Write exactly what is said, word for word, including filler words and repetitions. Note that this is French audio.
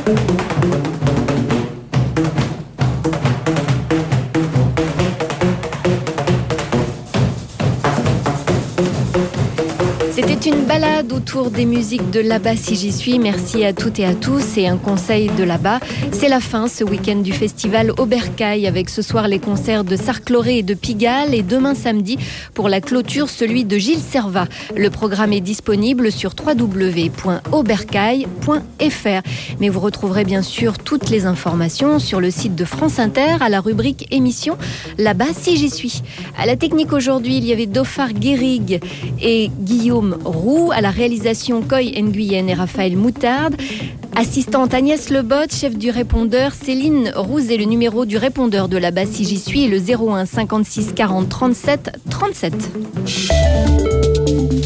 C'était une balade autour des musiques de là-bas si j'y suis. Merci à toutes et à tous. Et un conseil de là-bas, c'est la fin ce week-end du festival Obercaille avec ce soir les concerts de Sarcloré et de Pigalle et demain samedi pour la clôture celui de Gilles Servat. Le programme est disponible sur w w w point obercaille point f r. Mais vous retrouverez bien sûr toutes les informations sur le site de France Inter à la rubrique émission là-bas si j'y suis. À la technique aujourd'hui, il y avait Dauphard Guérig et Guillaume Roux, à la réalisation Coy Nguyen et Raphaël Moutarde, assistante Agnès Lebot, chef du répondeur Céline Rouzet. Le numéro du répondeur de là-bas si j'y suis est le zéro un cinquante-six quarante trente-sept trente-sept.